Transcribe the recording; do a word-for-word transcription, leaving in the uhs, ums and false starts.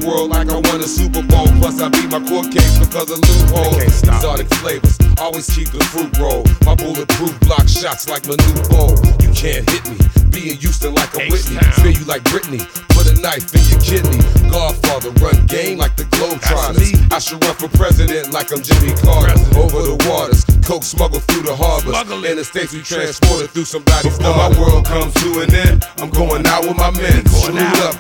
world like I won a Super Bowl. Plus I beat my court case because of loopholes. Exotic flavors, always keep the fruit roll. My bulletproof block shots like my new bow. You can't hit me, be in Houston like a Whitney. Spin you like Britney, put a knife in your kidney. Godfather, run game like the Globetrotters. I should run for president like I'm Jimmy Carter. Over the waters, coke smuggled through the harbors. In the states we transported through somebody's Before my world comes to an end, I'm going out with my men. Shoot up.